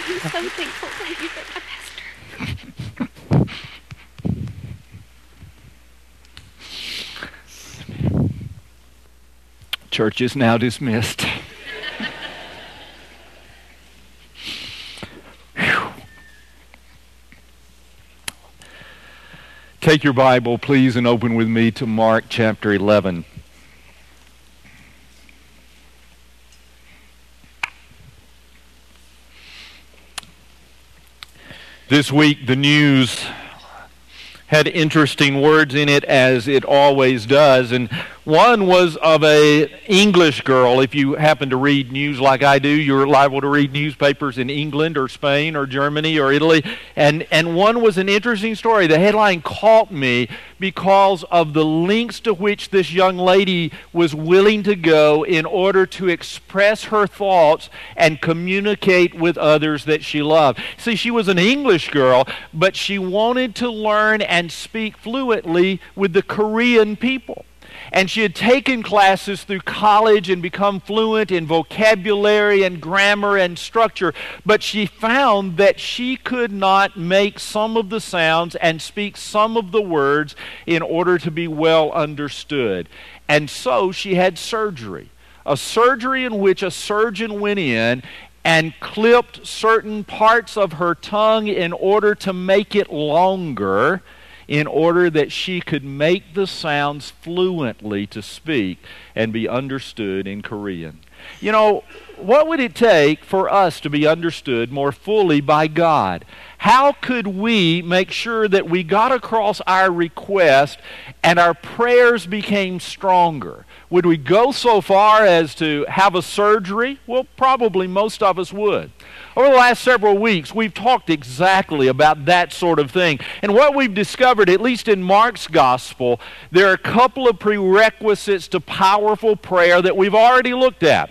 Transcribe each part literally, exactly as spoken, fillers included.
I'm so thankful that you've been my pastor. Church is now dismissed. Take your Bible, please, and open with me to Mark chapter eleven. This week, the news had interesting words in it, as it always does, and one was of a English girl. If you happen to read news like I do, you're liable to read newspapers in England or Spain or Germany or Italy, and, and one was an interesting story. The headline caught me because of the lengths to which this young lady was willing to go in order to express her thoughts and communicate with others that she loved. See, she was an English girl, but she wanted to learn and speak fluently with the Korean people. And she had taken classes through college and become fluent in vocabulary and grammar and structure, but she found that she could not make some of the sounds and speak some of the words in order to be well understood. And so she had surgery, a surgery in which a surgeon went in and clipped certain parts of her tongue in order to make it longer, in order that she could make the sounds fluently to speak and be understood in Korean. You know, what would it take for us to be understood more fully by God? How could we make sure that we got across our request and our prayers became stronger? Would we go so far as to have a surgery? Well, probably most of us would. Over the last several weeks, we've talked exactly about that sort of thing. And what we've discovered, at least in Mark's gospel, there are a couple of prerequisites to powerful prayer that we've already looked at.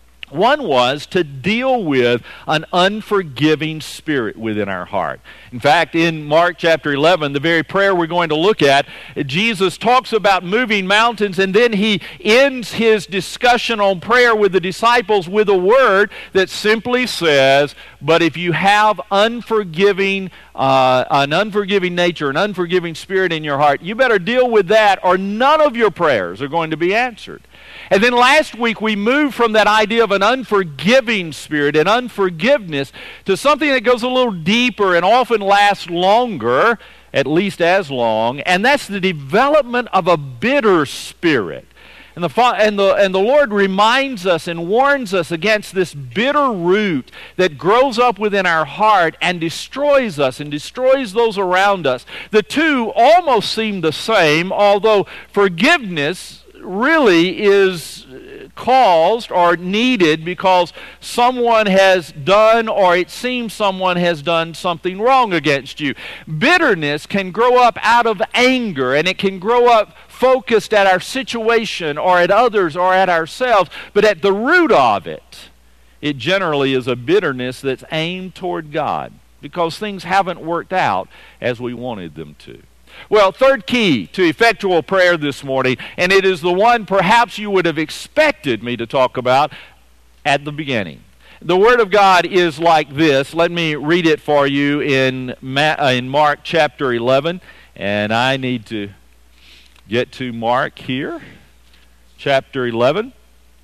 One was to deal with an unforgiving spirit within our heart. In fact, in Mark chapter eleven, the very prayer we're going to look at, Jesus talks about moving mountains, and then he ends his discussion on prayer with the disciples with a word that simply says, but if you have unforgiving, uh, an unforgiving nature, an unforgiving spirit in your heart, you better deal with that, or none of your prayers are going to be answered. And then last week we moved from that idea of an unforgiving spirit and unforgiveness to something that goes a little deeper and often lasts longer, at least as long, and that's the development of a bitter spirit. And the, and, the, and the Lord reminds us and warns us against this bitter root that grows up within our heart and destroys us and destroys those around us. The two almost seem the same, although forgiveness really is caused or needed because someone has done, or it seems someone has done something wrong against you. Bitterness can grow up out of anger, and it can grow up focused at our situation or at others or at ourselves, but at the root of it, it generally is a bitterness that's aimed toward God because things haven't worked out as we wanted them to. Well, third key to effectual prayer this morning, and it is the one perhaps you would have expected me to talk about at the beginning. The Word of God is like this. Let me read it for you in, Ma- uh, in Mark chapter eleven, and I need to get to Mark here, chapter eleven.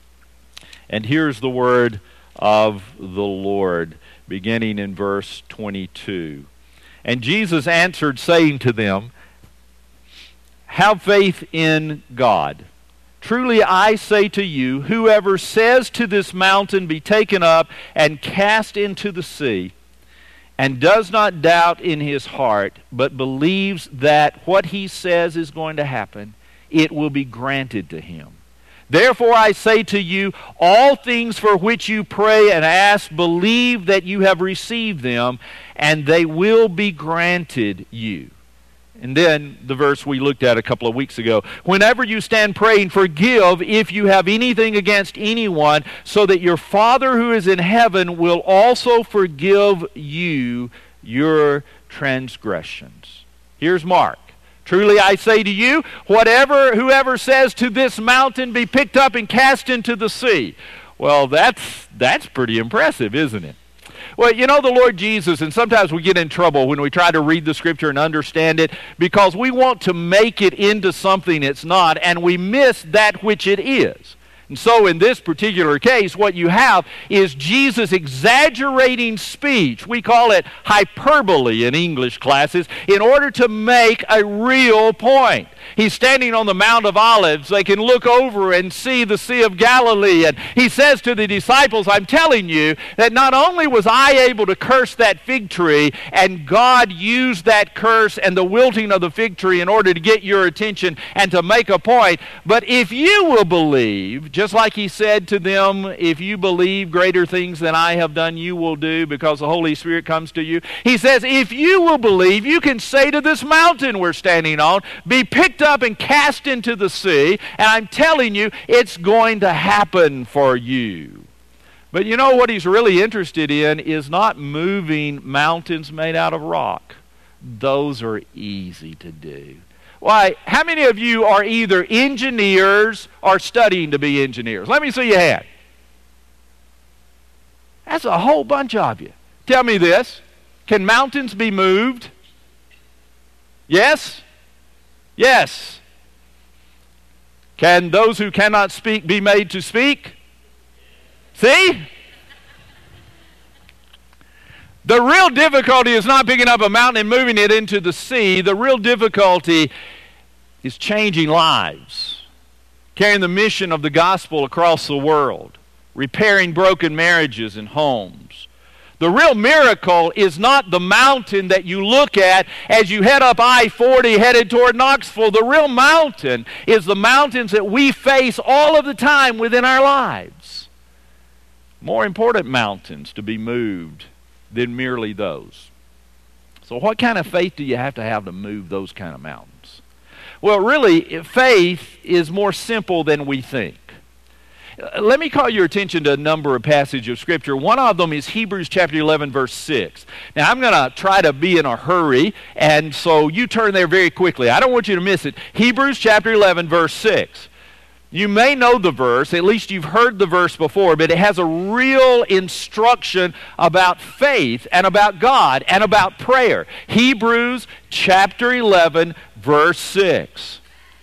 And here's the word of the Lord, beginning in verse twenty-two. And Jesus answered, saying to them, have faith in God. Truly I say to you, whoever says to this mountain, be taken up and cast into the sea, and does not doubt in his heart, but believes that what he says is going to happen, it will be granted to him. Therefore I say to you, all things for which you pray and ask, believe that you have received them, and they will be granted you. And then the verse we looked at a couple of weeks ago. Whenever you stand praying, forgive if you have anything against anyone, so that your Father who is in heaven will also forgive you your transgressions. Here's Mark. Truly I say to you, whatever whoever says to this mountain, be picked up and cast into the sea. Well, that's that's pretty impressive, isn't it? Well, you know the Lord Jesus, and sometimes we get in trouble when we try to read the Scripture and understand it because we want to make it into something it's not, and we miss that which it is. And so in this particular case, what you have is Jesus exaggerating speech. We call it hyperbole in English classes, in order to make a real point. He's standing on the Mount of Olives. They can look over and see the Sea of Galilee. And he says to the disciples, I'm telling you that not only was I able to curse that fig tree, and God used that curse and the wilting of the fig tree in order to get your attention and to make a point, but if you will believe, just like he said to them, if you believe, greater things than I have done you will do, because the Holy Spirit comes to you. He says, if you will believe, you can say to this mountain we're standing on, be picked up and cast into the sea, and I'm telling you, it's going to happen for you. But you know what he's really interested in is not moving mountains made out of rock. Those are easy to do. Why, how many of you are either engineers or studying to be engineers? Let me see your hand. That's a whole bunch of you. Tell me this. Can mountains be moved? Yes? Yes. Can those who cannot speak be made to speak? See? The real difficulty is not picking up a mountain and moving it into the sea. The real difficulty is changing lives, carrying the mission of the gospel across the world, repairing broken marriages and homes. The real miracle is not the mountain that you look at as you head up I forty headed toward Knoxville. The real mountain is the mountains that we face all of the time within our lives. More important mountains to be moved than merely those. So what kind of faith do you have to have to move those kind of mountains? Well, really, faith is more simple than we think. Let me call your attention to a number of passages of Scripture. One of them is Hebrews chapter eleven, verse six. Now, I'm going to try to be in a hurry, and so you turn there very quickly. I don't want you to miss it. Hebrews chapter eleven, verse six. You may know the verse, at least you've heard the verse before, but it has a real instruction about faith and about God and about prayer. Hebrews chapter eleven, verse six.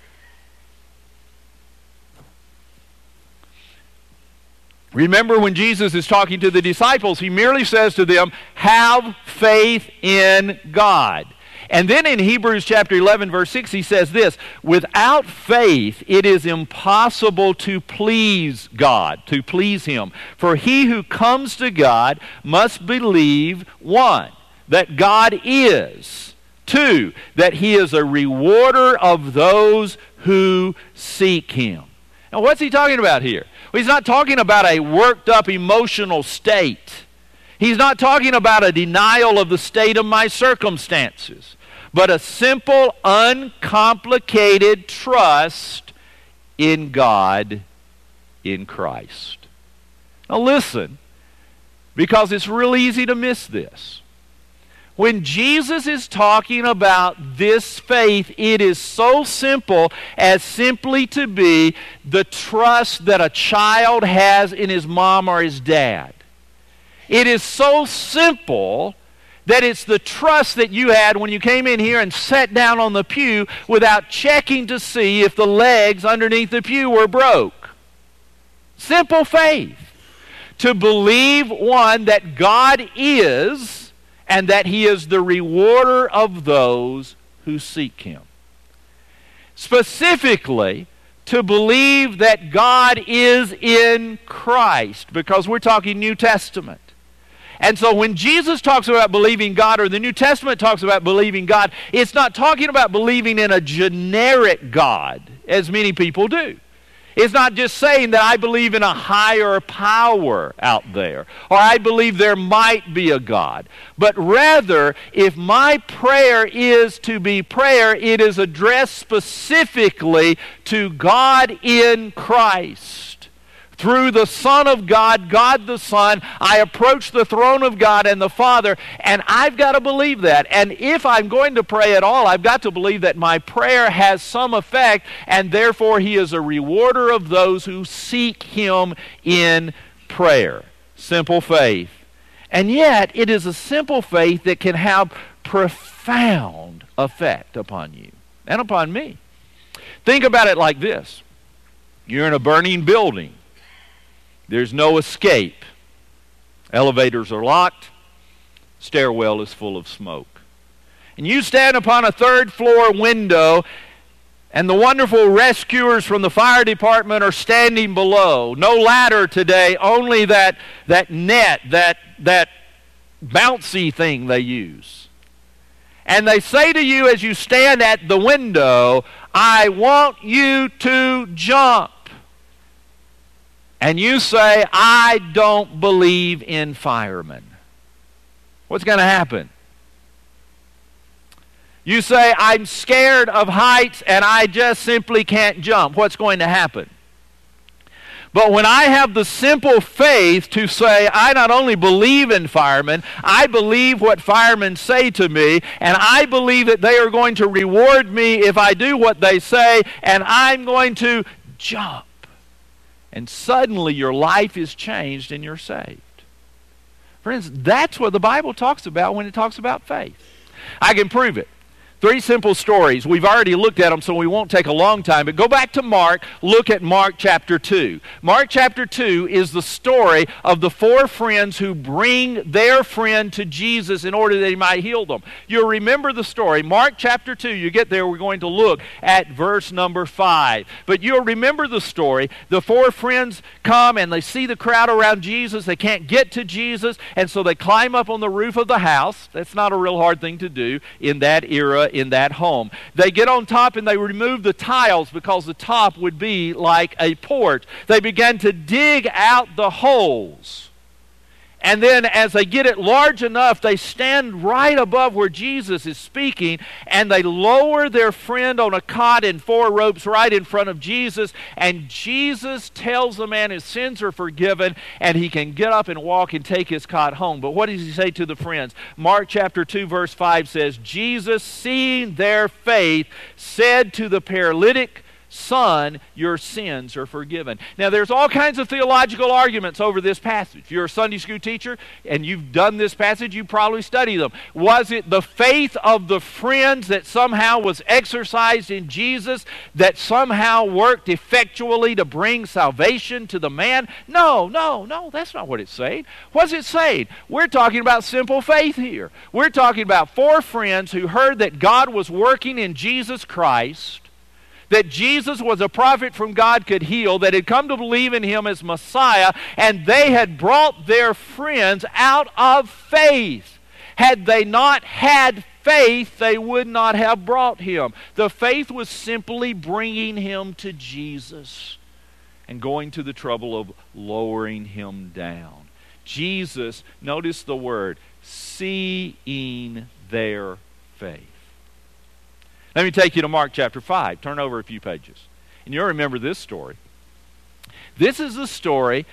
Remember, when Jesus is talking to the disciples, he merely says to them, have faith in God. And then in Hebrews chapter eleven, verse six, he says this, without faith it is impossible to please God, to please him. For he who comes to God must believe, one, that God is, two, that he is a rewarder of those who seek him. Now, what's he talking about here? Well, he's not talking about a worked up emotional state. He's not talking about a denial of the state of my circumstances, but a simple, uncomplicated trust in God, in Christ. Now listen, because it's real easy to miss this. When Jesus is talking about this faith, it is so simple as simply to be the trust that a child has in his mom or his dad. It is so simple that it's the trust that you had when you came in here and sat down on the pew without checking to see if the legs underneath the pew were broke. Simple faith. To believe, one, that God is, and that he is the rewarder of those who seek him. Specifically, to believe that God is in Christ, because we're talking New Testament. And so when Jesus talks about believing God, or the New Testament talks about believing God, it's not talking about believing in a generic God, as many people do. It's not just saying that I believe in a higher power out there, or I believe there might be a God. But rather, if my prayer is to be prayer, it is addressed specifically to God in Christ. Through the Son of God, God the Son, I approach the throne of God and the Father, and I've got to believe that. And if I'm going to pray at all, I've got to believe that my prayer has some effect, and therefore he is a rewarder of those who seek him in prayer. Simple faith. And yet, it is a simple faith that can have profound effect upon you and upon me. Think about it like this. You're in a burning building. There's no escape. Elevators are locked. Stairwell is full of smoke. And you stand upon a third floor window, and the wonderful rescuers from the fire department are standing below. No ladder today, only that, that net, that, that bouncy thing they use. And they say to you as you stand at the window, I want you to jump. And you say, I don't believe in firemen. What's going to happen? You say, I'm scared of heights and I just simply can't jump. What's going to happen? But when I have the simple faith to say, I not only believe in firemen, I believe what firemen say to me, and I believe that they are going to reward me if I do what they say, and I'm going to jump. And suddenly your life is changed and you're saved. Friends, that's what the Bible talks about when it talks about faith. I can prove it. Three simple stories. We've already looked at them, so we won't take a long time. But go back to Mark. Look at Mark chapter two. Mark chapter two is the story of the four friends who bring their friend to Jesus in order that he might heal them. You'll remember the story. Mark chapter two, you get there, we're going to look at verse number five. But you'll remember the story. The four friends come and they see the crowd around Jesus. They can't get to Jesus, and so they climb up on the roof of the house. That's not a real hard thing to do in that era, in that home. They get on top and they remove the tiles because the top would be like a porch. They began to dig out the holes. And then as they get it large enough, they stand right above where Jesus is speaking, and they lower their friend on a cot in four ropes right in front of Jesus, and Jesus tells the man his sins are forgiven and he can get up and walk and take his cot home. But what does he say to the friends? Mark chapter two verse five says, Jesus, seeing their faith, said to the paralytic, Son, your sins are forgiven. Now, there's all kinds of theological arguments over this passage. If you're a Sunday school teacher and you've done this passage, you probably study them. Was it the faith of the friends that somehow was exercised in Jesus that somehow worked effectually to bring salvation to the man? No, no, no, that's not what it's saying. What's it saying? We're talking about simple faith here. We're talking about four friends who heard that God was working in Jesus Christ, that Jesus was a prophet from God, could heal, that had come to believe in him as Messiah, and they had brought their friends out of faith. Had they not had faith, they would not have brought him. The faith was simply bringing him to Jesus and going to the trouble of lowering him down. Jesus, notice the word, seeing their faith. Let me take you to Mark chapter five. Turn over a few pages. And you'll remember this story. This is the story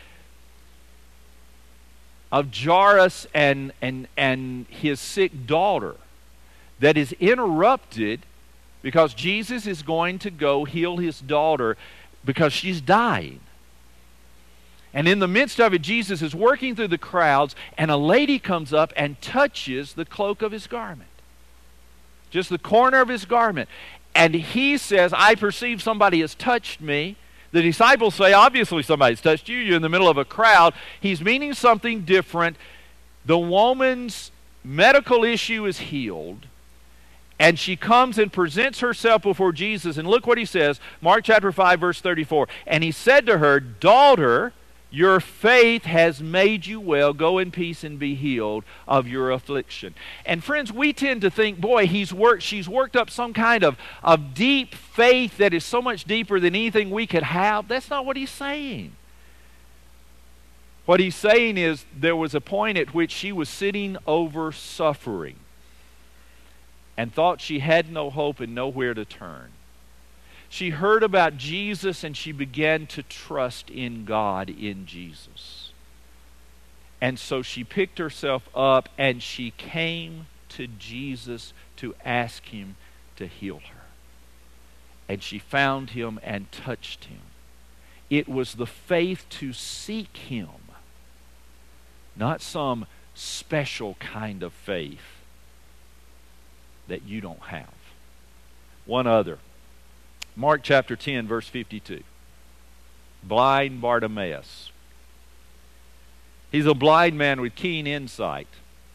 of Jairus and, and, and his sick daughter that is interrupted because Jesus is going to go heal his daughter because she's dying. And in the midst of it, Jesus is working through the crowds, and a lady comes up and touches the cloak of his garment. Just the corner of his garment. And he says, I perceive somebody has touched me. The disciples say, obviously somebody's touched you. You're in the middle of a crowd. He's meaning something different. The woman's medical issue is healed. And she comes and presents herself before Jesus. And look what he says. Mark chapter five, verse thirty-four. And he said to her, Daughter, your faith has made you well. Go in peace and be healed of your affliction. And friends, we tend to think, boy, he's worked, she's worked up some kind of, of deep faith that is so much deeper than anything we could have. That's not what he's saying. What he's saying is there was a point at which she was sitting over suffering and thought she had no hope and nowhere to turn. She heard about Jesus and she began to trust in God, in Jesus. And so she picked herself up and she came to Jesus to ask him to heal her. And she found him and touched him. It was the faith to seek him, not some special kind of faith that you don't have. One other. Mark chapter ten, verse fifty-two. Blind Bartimaeus. He's a blind man with keen insight.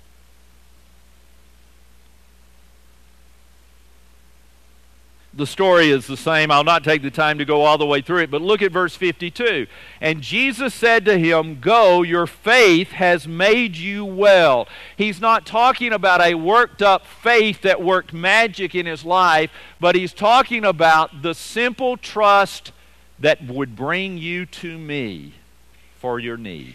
The story is the same. I'll not take the time to go all the way through it, but look at verse fifty-two. And Jesus said to him, "Go, your faith has made you well." He's not talking about a worked up faith that worked magic in his life, but he's talking about the simple trust that would bring you to me for your need.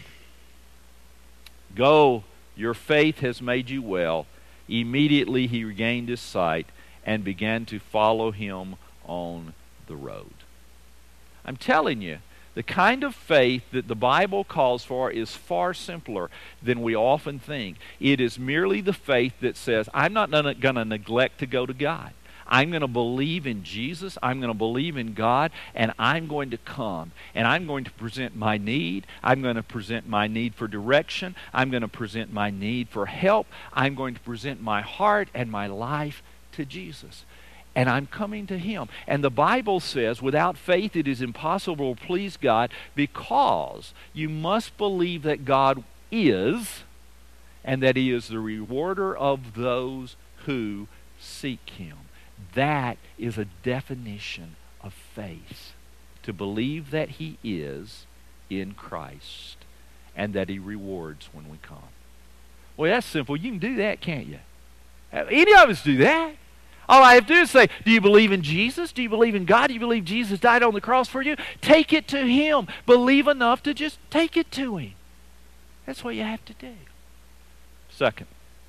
Go, your faith has made you well. Immediately he regained his sight and began to follow him on the road. I'm telling you, the kind of faith that the Bible calls for is far simpler than we often think. It is merely the faith that says, I'm not going to neglect to go to God. I'm going to believe in Jesus, I'm going to believe in God, and I'm going to come, and I'm going to present my need, I'm going to present my need for direction, I'm going to present my need for help, I'm going to present my heart and my life to Jesus. And I'm coming to Him. And the Bible says, without faith it is impossible to please God, because you must believe that God is, and that He is the rewarder of those who seek Him. That is a definition of faith. To believe that He is in Christ, and that He rewards when we come. Well, that's simple. You can do that, can't you? Any of us do that. All I have to do is say, do you believe in Jesus? Do you believe in God? Do you believe Jesus died on the cross for you? Take it to Him. Believe enough to just take it to Him. That's what you have to do. Second,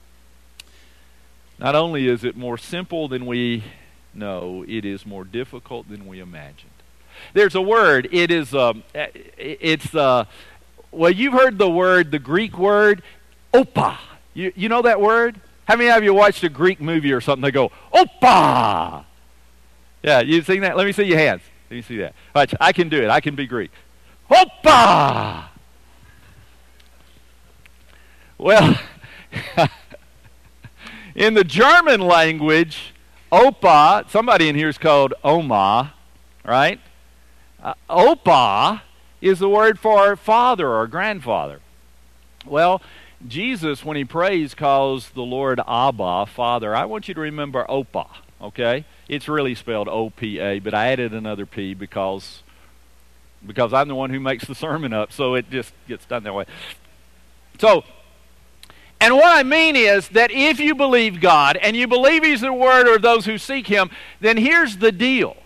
not only is it more simple than we know, it is more difficult than we imagined. There's a word. It is, um, it's, uh, well, you've heard the word, the Greek word, opa. You, you know that word? How many of you watched a Greek movie or something? They go, opa! Yeah, you've seen that? Let me see your hands. Let me see that. Watch, I can do it. I can be Greek. Opa! Well, in the German language, opa, somebody in here is called Oma, right? Uh, opa is the word for father or grandfather. Well, Jesus, when He prays, calls the Lord Abba, Father. I want you to remember Opa, okay? It's really spelled O P A, but I added another P because, because I'm the one who makes the sermon up, so it just gets done that way. So, and what I mean is that if you believe God, and you believe He's the rewarder of those who seek Him, then here's the deal.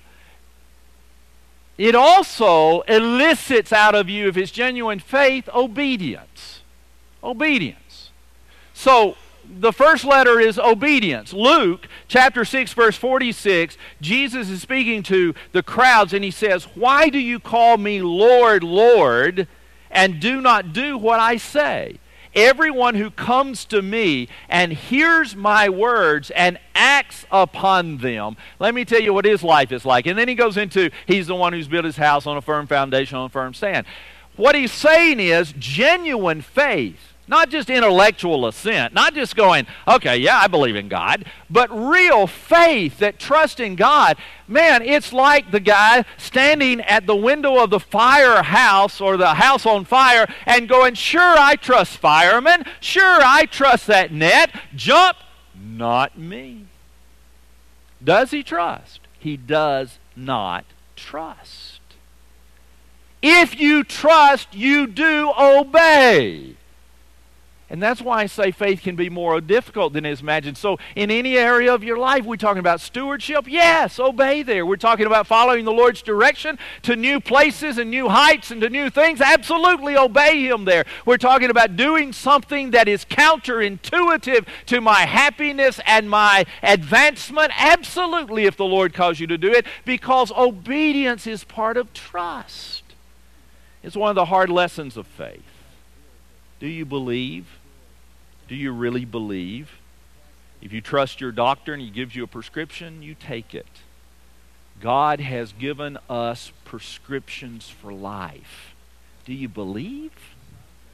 It also elicits out of you, if it's genuine faith, obedience. Obedience. So, the first letter is obedience. Luke chapter six, verse forty-six, Jesus is speaking to the crowds and He says, "Why do you call me Lord, Lord, and do not do what I say? Everyone who comes to me and hears my words and acts upon them." Let me tell you what his life is like. And then he goes into, he's the one who's built his house on a firm foundation, on a firm stand. What he's saying is genuine faith. Not just intellectual assent, not just going, okay, yeah, I believe in God, but real faith that trusts in God. Man, it's like the guy standing at the window of the firehouse or the house on fire and going, sure, I trust firemen, sure, I trust that net, jump, not me. Does he trust? He does not trust. If you trust, you do obey. And that's why I say faith can be more difficult than is imagined. So in any area of your life, we're talking about stewardship. Yes, obey there. We're talking about following the Lord's direction to new places and new heights and to new things. Absolutely obey Him there. We're talking about doing something that is counterintuitive to my happiness and my advancement. Absolutely, if the Lord calls you to do it, because obedience is part of trust. It's one of the hard lessons of faith. Do you believe? Do you really believe? If you trust your doctor and he gives you a prescription, you take it. God has given us prescriptions for life. Do you believe?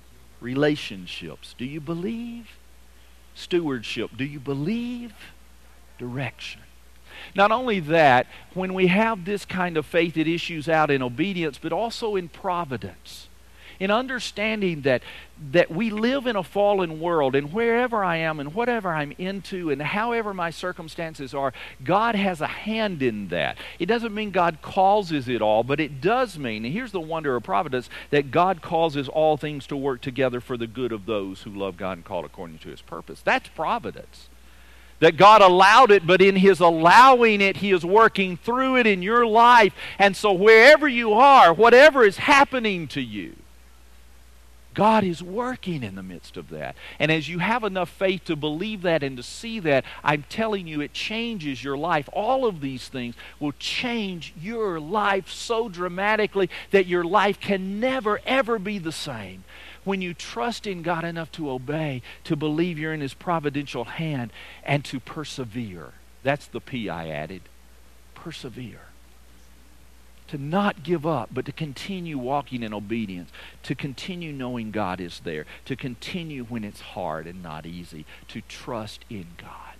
Relationships. Do you believe? Stewardship. Do you believe? Direction. Not only that, when we have this kind of faith, it issues out in obedience, but also in providence. In understanding that, that we live in a fallen world, and wherever I am and whatever I'm into and however my circumstances are, God has a hand in that. It doesn't mean God causes it all, but it does mean, and here's the wonder of providence, that God causes all things to work together for the good of those who love God and called according to His purpose. That's providence. That God allowed it, but in His allowing it, He is working through it in your life. And so wherever you are, whatever is happening to you, God is working in the midst of that. And as you have enough faith to believe that and to see that, I'm telling you, it changes your life. All of these things will change your life so dramatically that your life can never, ever be the same. When you trust in God enough to obey, to believe you're in His providential hand, and to persevere. That's the P I added. Persevere. To not give up, but to continue walking in obedience, to continue knowing God is there, to continue when it's hard and not easy, to trust in God.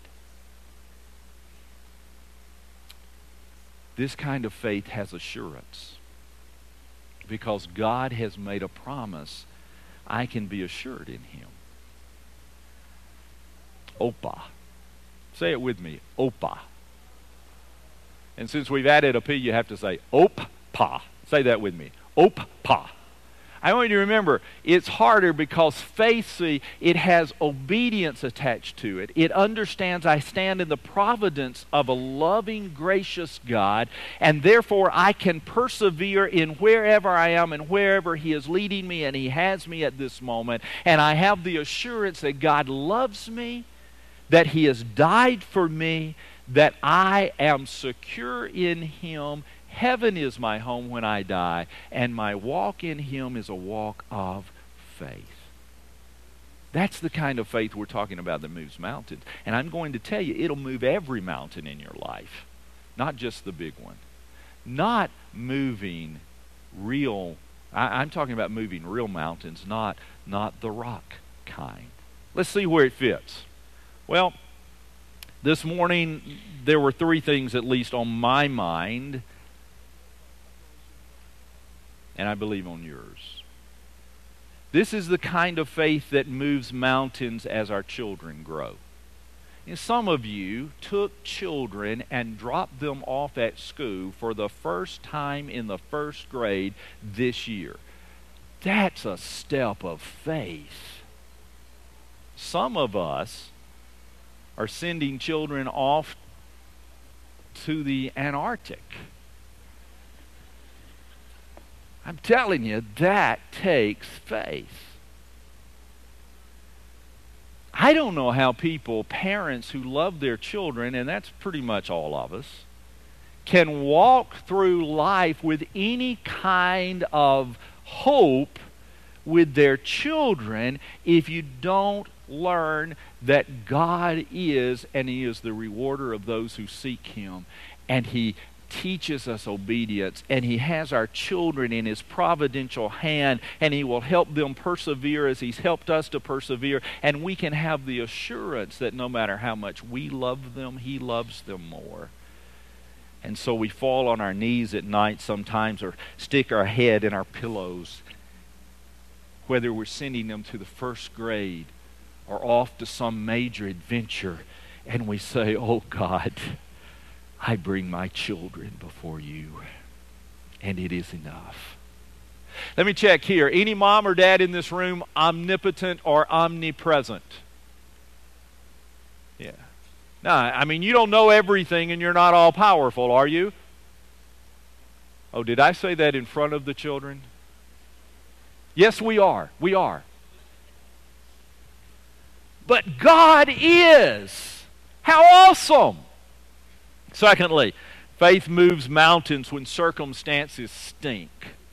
This kind of faith has assurance because God has made a promise. I can be assured in Him. Opa. Say it with me. Opa. And since we've added a P, you have to say Opa. Say that with me. Opa. I want you to remember, it's harder because faith, see, it has obedience attached to it. It understands I stand in the providence of a loving, gracious God, and therefore I can persevere in wherever I am and wherever He is leading me, and He has me at this moment. And I have the assurance that God loves me, that He has died for me, that I am secure in Him. Heaven is my home when I die, and my walk in Him is a walk of faith. That's the kind of faith we're talking about that moves mountains. And I'm going to tell you, it'll move every mountain in your life, not just the big one. Not moving real, I, I'm talking about moving real mountains, not, not the rock kind. Let's see where it fits. Well, this morning, there were three things at least on my mind, and I believe on yours. This is the kind of faith that moves mountains as our children grow. And some of you took children and dropped them off at school for the first time in the first grade this year. That's a step of faith. Some of us are sending children off to the Antarctic. I'm telling you, that takes faith. I don't know how people, parents who love their children, and that's pretty much all of us, can walk through life with any kind of hope with their children if you don't learn that God is, and He is the rewarder of those who seek Him, and He teaches us obedience, and He has our children in His providential hand, and He will help them persevere as He's helped us to persevere, and we can have the assurance that no matter how much we love them, He loves them more. And so we fall on our knees at night sometimes, or stick our head in our pillows, whether we're sending them to the first grade or off to some major adventure, and we say, oh God, I bring my children before You, and it is enough. Let me check here. Any mom or dad in this room omnipotent or omnipresent? Yeah. No, I mean, you don't know everything and you're not all powerful, are you? Oh, did I say that in front of the children? Yes, we are. We are. But God is. How awesome! Secondly, faith moves mountains when circumstances stink.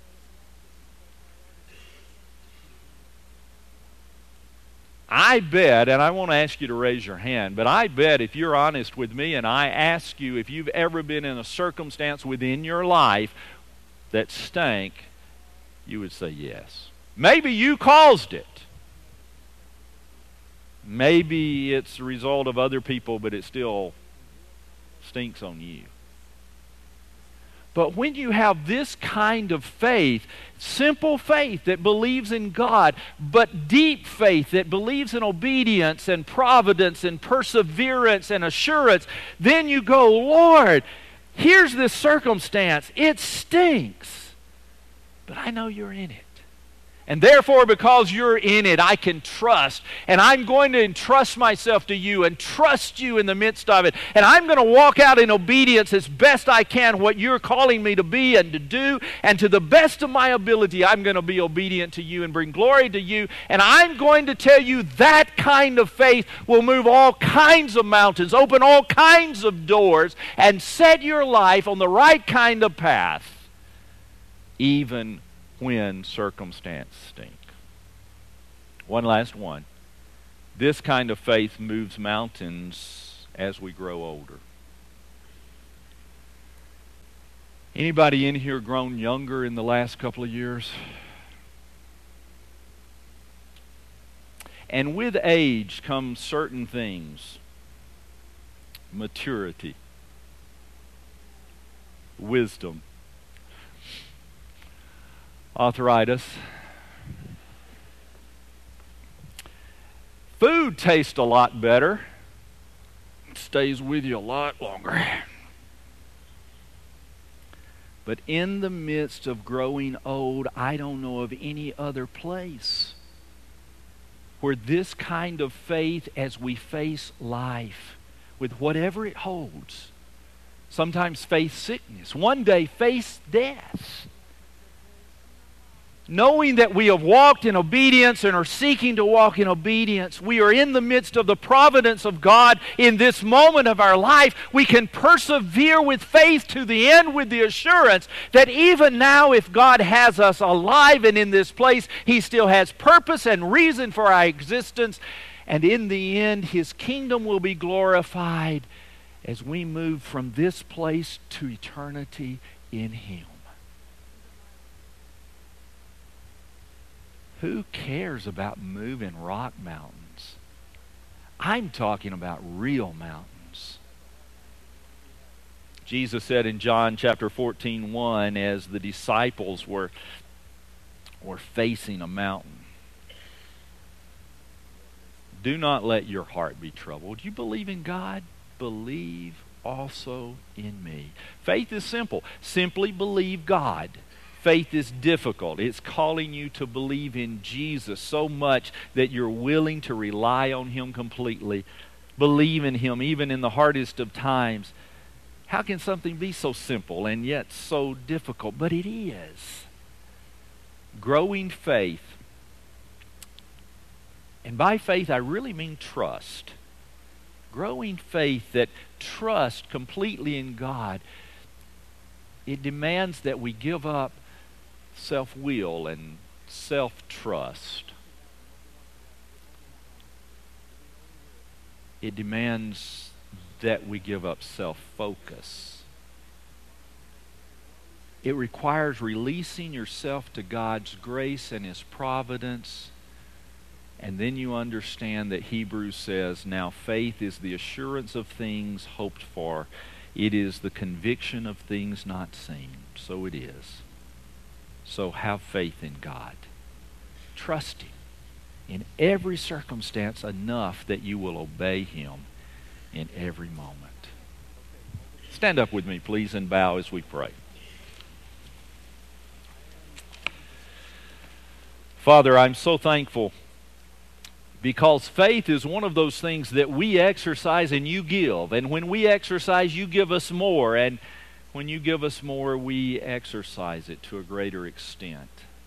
I bet, and I won't ask you to raise your hand, but I bet if you're honest with me and I ask you if you've ever been in a circumstance within your life that stank, you would say yes. Maybe you caused it. Maybe it's a result of other people, but it still stinks on you. But when you have this kind of faith, simple faith that believes in God, but deep faith that believes in obedience and providence and perseverance and assurance, then you go, Lord, here's this circumstance. It stinks, but I know you're in it. And therefore, because you're in it, I can trust. And I'm going to entrust myself to you and trust you in the midst of it. And I'm going to walk out in obedience as best I can what you're calling me to be and to do. And to the best of my ability, I'm going to be obedient to you and bring glory to you. And I'm going to tell you that kind of faith will move all kinds of mountains, open all kinds of doors, and set your life on the right kind of path, even when circumstances stink. One last one. This kind of faith moves mountains as we grow older. Anybody in here grown younger in the last couple of years? And with age comes certain things. Maturity. Wisdom. Arthritis. Food tastes a lot better. It stays with you a lot longer. But in the midst of growing old, I don't know of any other place where this kind of faith as we face life, with whatever it holds, sometimes face sickness, one day face death, knowing that we have walked in obedience and are seeking to walk in obedience, we are in the midst of the providence of God in this moment of our life. We can persevere with faith to the end with the assurance that even now, if God has us alive and in this place, He still has purpose and reason for our existence. And in the end, His kingdom will be glorified as we move from this place to eternity in Him. Who cares about moving rock mountains? I'm talking about real mountains. Jesus said in John chapter fourteen, one, as the disciples were, were facing a mountain, do not let your heart be troubled. You believe in God? Believe also in me. Faith is simple. Simply believe God. Faith is difficult. It's calling you to believe in Jesus so much that you're willing to rely on Him completely. Believe in Him even in the hardest of times. How can something be so simple and yet so difficult? But it is. Growing faith. And by faith I really mean trust. Growing faith that trusts completely in God. It demands that we give up self-will and self-trust. It demands that we give up self-focus. It requires releasing yourself to God's grace and His providence. And then you understand that Hebrews says, now faith is the assurance of things hoped for. It is the conviction of things not seen. So it is. So have faith in God. Trust Him in every circumstance enough that you will obey Him in every moment. Stand up with me, please, and bow as we pray. Father, I'm so thankful because faith is one of those things that we exercise and you give. And when we exercise, you give us more. And when you give us more, we exercise it to a greater extent.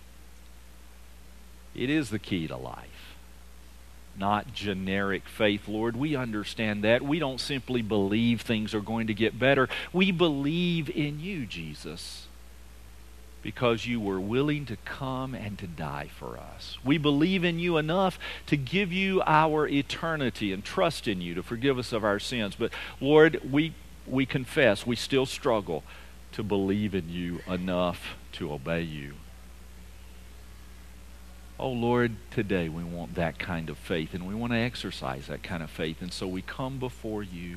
It is the key to life, not generic faith, Lord. We understand that. We don't simply believe things are going to get better. We believe in you, Jesus, because you were willing to come and to die for us. We believe in you enough to give you our eternity and trust in you to forgive us of our sins. But Lord, we we confess we still struggle to believe in you enough to obey you. Oh, Lord, today we want that kind of faith, and we want to exercise that kind of faith. And so we come before you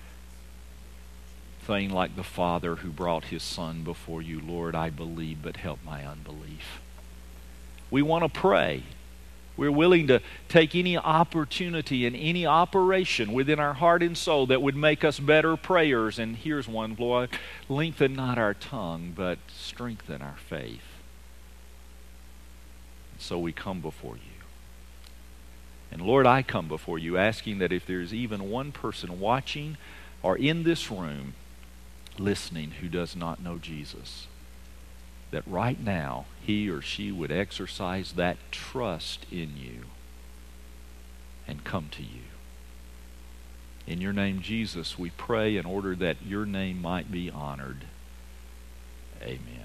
saying like the Father who brought his Son before you, Lord, I believe, but help my unbelief. We want to pray. We're willing to take any opportunity and any operation within our heart and soul that would make us better prayers. And here's one, Lord, lengthen not our tongue, but strengthen our faith. So we come before you. And Lord, I come before you asking that if there's even one person watching or in this room listening who does not know Jesus, that right now he or she would exercise that trust in you and come to you. In your name, Jesus, we pray in order that your name might be honored. Amen.